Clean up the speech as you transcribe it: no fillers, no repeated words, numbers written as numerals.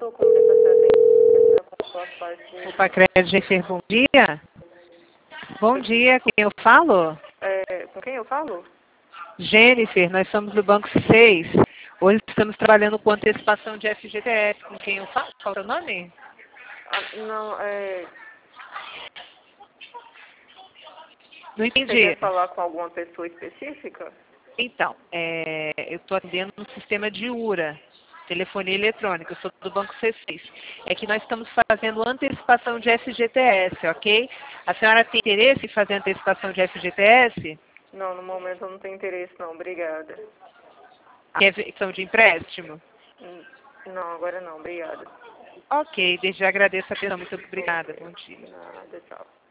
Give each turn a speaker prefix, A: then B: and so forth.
A: sou comunicação atendida com posso partir.
B: Opa, Crédito Jennifer, bom dia. Bom dia, quem eu falo?
A: Com quem eu falo?
B: Jennifer, nós somos do Banco 6. Hoje estamos trabalhando com antecipação de FGTS. Com quem eu falo? Qual é o nome?
A: Não,
B: Não
A: Você
B: entendi.
A: quer falar com alguma pessoa específica?
B: Então, eu estou atendendo no sistema de URA, telefonia eletrônica, eu sou do Banco C6. É que nós estamos fazendo antecipação de FGTS, ok? A senhora tem interesse em fazer antecipação de FGTS?
A: Não, no momento eu não tenho interesse não, obrigada.
B: Quer questão de empréstimo?
A: Não, agora não, obrigada.
B: Ok, desde já agradeço a atenção. Muito obrigada. Bom dia.
A: Nada, tchau.